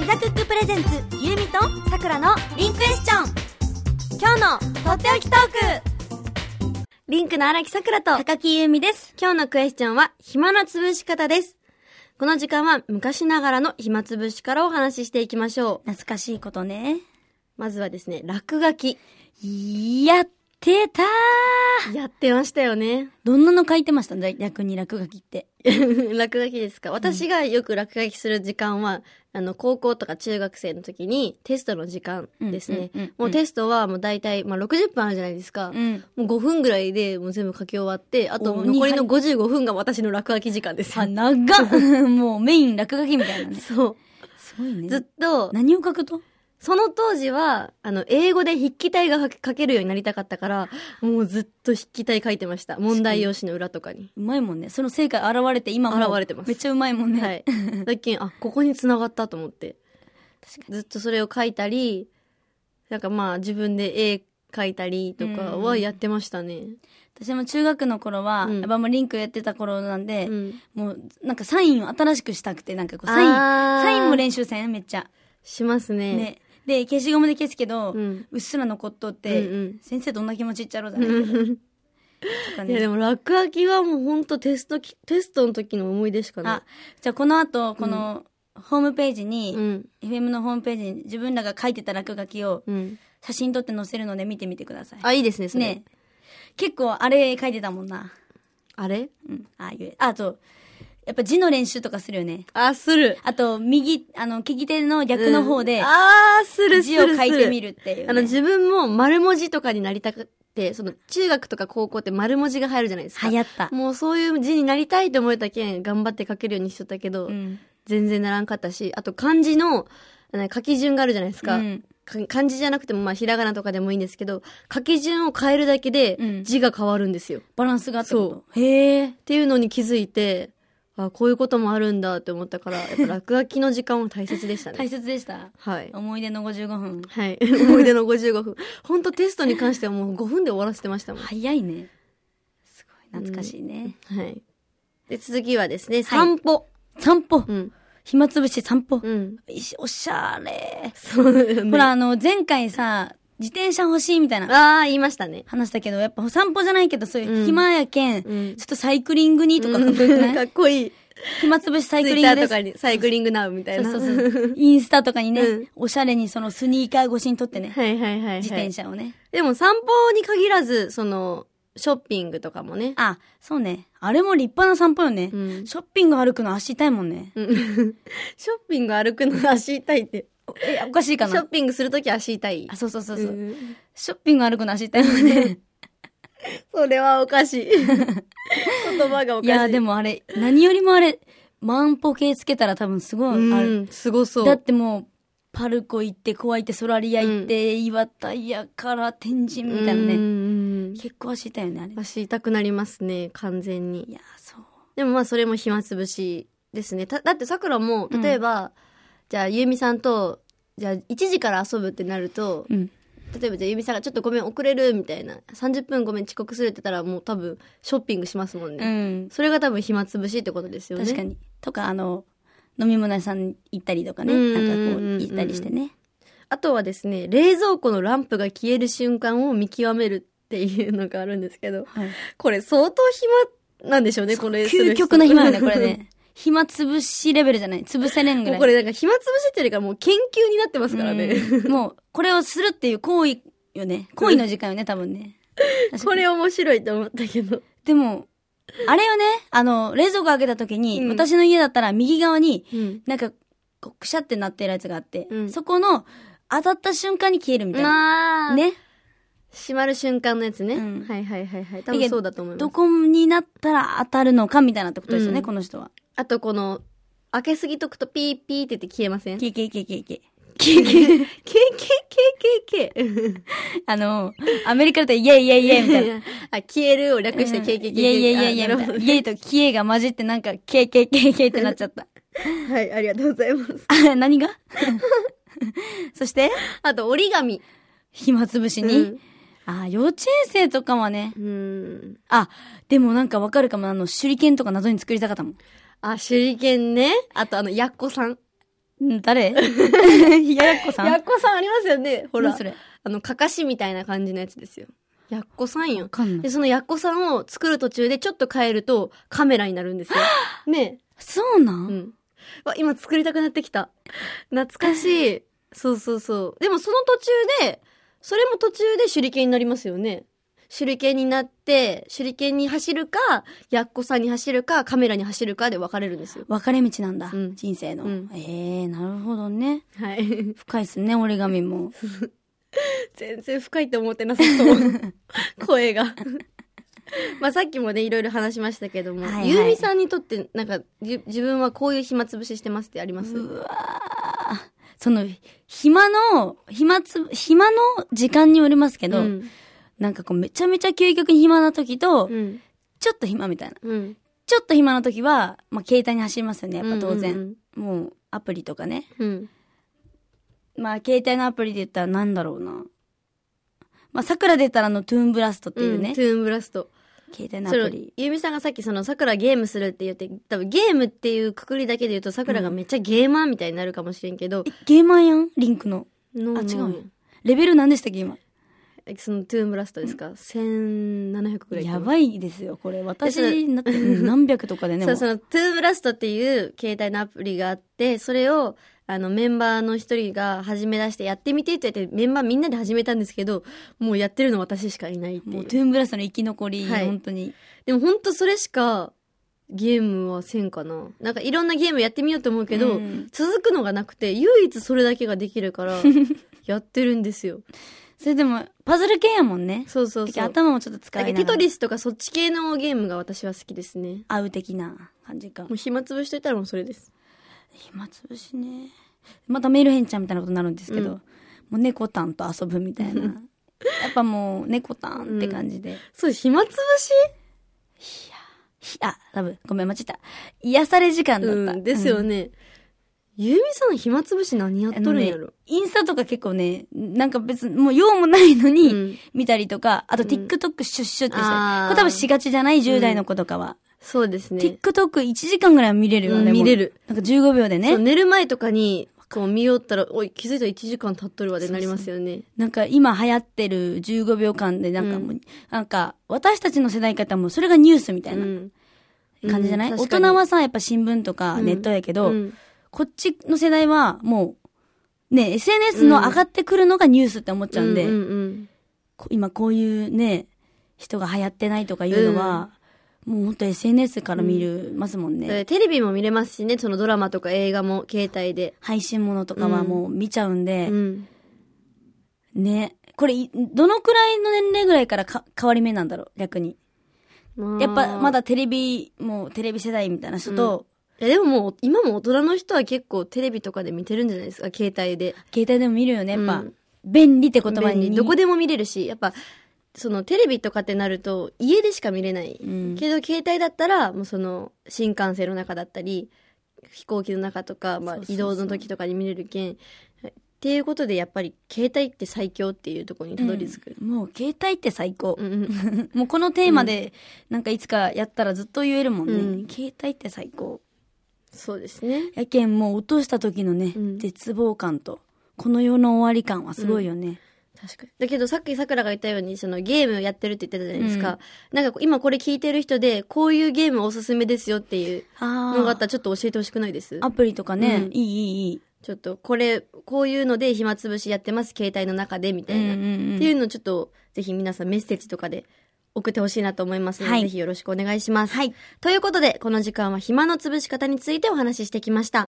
フザクックプレゼンツゆうみとさくらのリンクエスチョン。今日のとっておきトーク。リンクの荒木さくらと高木ゆうみです。 今日のクエスチョンは暇な潰し方です。この時間は昔ながらの暇つぶしからお話ししていきましょう。 懐かしいことね。 まずはですね、落書き。 やってたー。 やってましたよね。 どんなの書いてました？逆に落書きって。 落書きですか？私がよく落書きする時間は、高校とか中学生の時にテストの時間ですね。もうテストはもう大体、60分あるじゃないですか。もう5分ぐらいでもう全部書き終わって、あと残りの55分が私の落書き時間ですよ。 長っもうメイン落書きみたいなね。 そう。 すごいね。 ずっと。 何を書くと？ その当時は、英語で筆記体が書けるようになりたかったから、もうずっと筆記体書いてました。問題用紙の裏とかに。 うまいもんね。その成果現れて今も。 現れてます。 めっちゃうまいもんね。 はい。最近、ここに繋がったと思って。確かに。ずっとそれを書いたり、なんか自分で絵描いたりとかはやってましたね。 私も中学の頃は、やっぱもうリンクやってた頃なんで、もうなんかサインを新しくしたくて、なんかこうサインも練習せんめっちゃ。 しますね。 ね。で、消しゴムで消すけど、うっすら残っとって、先生どんな気持ちいっちゃろうだね。 いやでも落書きはもうほんとテストの時の思い出しかない。 じゃあこの後、このホームページに、FM のホームページに自分らが書いてた落書きを、写真撮って載せるので見てみてください。 いいですね、それ。ね。 結構あれ書いてたもんな。 あれ？ あと、やっぱ字の練習とかするよね。 する。 あと、利き手の逆の方で、 する。 字を書いてみるっていう、ね。 自分も丸文字とかになりたくて、中学とか高校って丸文字が入るじゃないですか。 流行った。 もうそういう字になりたいと思えたけん、頑張って書けるようにしとったけど、全然ならんかったし、あと漢字の、書き順があるじゃないですか。漢字じゃなくてもひらがなとかでもいいんですけど、書き順を変えるだけで字が変わるんですよ。 バランスがあってこと。 そう。へー。っていうのに気づいて、こういうこともあるんだって思ったから、やっぱ落書きの時間は大切でしたね。 大切でした。 はい。 思い出の55分。 はい。思い出の55分。ほんとテストに関してはもう5分で終わらせてましたもん。 早いね。すごい懐かしいね。 はい。で、続きはですね、散歩。 散歩。暇つぶし散歩。おしゃれ。 そうだよね。 ほら、前回さ、自転車欲しいみたいな。 言いましたね。 話したけど、やっぱ散歩じゃないけど、そういう暇やけん、ちょっとサイクリングにとかかっこよくない？ かっこいい。 暇つぶしサイクリングです。 ツイッターとかにサイクリングナウみたいな。 そう。インスタとかにね、おしゃれにそのスニーカー越しに撮ってね。 はい。 自転車をね。 でも散歩に限らず、ショッピングとかもね。 そうね。あれも立派な散歩よね。ショッピング歩くの足痛いもんね。 ショッピング歩くの足痛いって。 おかしいかな。 ショッピングするとき足痛い。 そう。ショッピング歩くの足痛いもんね。 それはおかしい。言葉がおかしい。 いや、でもあれ、何よりもあれ、万歩計つけたら多分すごい、 すごそう。 だってもう、パルコ行って、小iteソラリア行って、岩田屋から天神みたいなね。結構足痛いよね、あれ。 足痛くなりますね、完全に。 いや、そう。 でもそれも暇つぶしですね。だって桜も、例えば、じゃあ、ゆうみさんと、じゃあ、1時から遊ぶってなると、例えばじゃあゆうみさんがちょっとごめん遅れるみたいな、30分ごめん遅刻するって言ったらもう多分ショッピングしますもんね。それが多分暇つぶしってことですよね。 確かに。とか飲み物屋さん行ったりとかね、なんかこう行ったりしてね。 あとはですね、冷蔵庫のランプが消える瞬間を見極めるっていうのがあるんですけど、これ相当暇なんでしょうね、これ。 究極の暇よね、これね。暇つぶしレベルじゃない。潰せれんぐらい。 もうこれなんか暇つぶしっていうよりかもう研究になってますからね。 もう、これをするっていう行為よね。行為の時間よね、多分ね。 これ面白いと思ったけど。 でも、あれよね、冷蔵庫開けた時に、私の家だったら右側に、なんか、くしゃってなってるやつがあって、そこの当たった瞬間に消えるみたいな。ね。 閉まる瞬間のやつね。はい。多分そうだと思います。 どこになったら当たるのかみたいなってことですよね、この人は。 あと開けすぎとくとピーピーって言って消えません？ 消え。アメリカだとイエイみたいな。 消えるを略してケーケーケーケー。 イエイとキエが混じってなんかケーケーってなっちゃった。 はい、ありがとうございます。 何がそしてあと折り紙。 暇つぶしに。幼稚園生とかはね。でもなんかわかるかも。手裏剣とか謎に作りたかったもん。 手裏剣ね。あとやっこさん。 誰やっこさんやっこさんありますよね。ほら。 何それ？ かかしみたいな感じのやつですよ。やっこさんよ。 わかんない。 で、そのやっこさんを作る途中でちょっと変えるとカメラになるんですよ。ね。 そうなん？ うん。今作りたくなってきた。懐かしい。そうそうそう。でもその途中で、それも途中で手裏剣になりますよね。手裏剣になって、手裏剣に走るか、やっこさんに走るか、カメラに走るかで分かれるんですよ。 分かれ道なんだ。 うん、 人生の。 うん、 なるほどね。 はい。 深いっすね、折り紙も。 全然深いって思ってなさそう。声が。まあさっきもね、いろいろ話しましたけども、はいはい、ゆうみさんにとって、なんか、自分はこういう暇つぶししてますってあります？ うわー。その、暇の時間によりますけど、うん、なんかこうめちゃめちゃ究極に暇な時と、うん、ちょっと暇みたいな。うん、ちょっと暇な時は、まあ携帯に走りますよね、やっぱ当然。うんうんうん、もうアプリとかね。うん、まあ携帯のアプリで言ったらなんだろうな。まあ桜で言ったらトゥーンブラストっていうね。 トゥーンブラスト。 携帯のアプリ。 ゆうみさんがさっき桜ゲームするって言って、多分ゲームっていうくくりだけで言うと桜がめっちゃゲーマーみたいになるかもしれんけど。 ゲーマーやんリンクの。違うやん。レベル何でしたっけ今。 そのトゥーンブラストですか？1700くらい。 やばいですよ、これ。私になって何百とかでね。 そう、そのトゥーンブラストっていう携帯のアプリがあって、それを、メンバーの一人が始め出してやってみてって言って、メンバーみんなで始めたんですけど、もうやってるの私しかいないっていう。 もうトゥーンブラストの生き残り、はい、本当に。 でも本当それしか、ゲームはせんかな。なんかいろんなゲームやってみようと思うけど、続くのがなくて、唯一それだけができるから、やってるんですよ。 それでも、パズル系やもんね。 そうそうそう。 頭もちょっと使いながら。 テトリスとかそっち系のゲームが私は好きですね。 合う的な感じか。 もう暇つぶしといたらもうそれです。 暇つぶしね。またメール返ちゃんみたいなことになるんですけど、もう猫たんと遊ぶみたいな。やっぱもう猫たんって感じで。 そう、暇つぶし？ 多分、ごめん、間違った。癒され時間だった。 ですよね。ゆうみさん暇つぶし何やっとるんやろ？ インスタとか結構ね、なんか別にもう用もないのに見たりとか、あと TikTok シュッシュってしたり。これ多分しがちじゃない10代の子とかは。 そうですね。 TikTok1 時間ぐらいは見れるよね。 見れる。 なんか15秒でね。 そう、寝る前とかに、こう見よったら、おい、気づいたら1時間経っとるわでなりますよね。 なんか今流行ってる15秒間でなんかもう、なんか私たちの世代方もそれがニュースみたいな感じじゃない？大人はさ、やっぱ新聞とかネットやけど、こっちの世代はもう、ね、SNS の上がってくるのがニュースって思っちゃうんで、今こういうね、人が流行ってないとかいうのは、もうほんと SNS から見るますもんね。 テレビも見れますしね、そのドラマとか映画も携帯で。 配信ものとかはもう見ちゃうんで、ね。これ、どのくらいの年齢ぐらいから変わり目なんだろう、逆に。やっぱまだテレビ世代みたいな人と、 でももう、今も大人の人は結構テレビとかで見てるんじゃないですか、携帯で。 携帯でも見るよね、やっぱ。便利って言葉に。 どこでも見れるし、やっぱ、そのテレビとかってなると家でしか見れない。けど携帯だったら、もうその新幹線の中だったり、飛行機の中とか、まあ移動の時とかに見れるけん。っていうことでやっぱり携帯って最強っていうところにたどり着く。 もう携帯って最高。もうこのテーマでなんかいつかやったらずっと言えるもんね。携帯って最高。 そうですね。 やけんもう落とした時のね、絶望感と、この世の終わり感はすごいよね。 確かに。だけどさっき桜が言ったように、そのゲームをやってるって言ってたじゃないですか。なんか今これ聞いてる人で、こういうゲームおすすめですよっていうのがあったらちょっと教えてほしくないです？ アプリとかね。いい。 ちょっとこういうので暇つぶしやってます、携帯の中でみたいな。っていうのをちょっとぜひ皆さんメッセージとかで送ってほしいなと思いますので、ぜひよろしくお願いします。はい。ということで、この時間は暇のつぶし方についてお話ししてきました。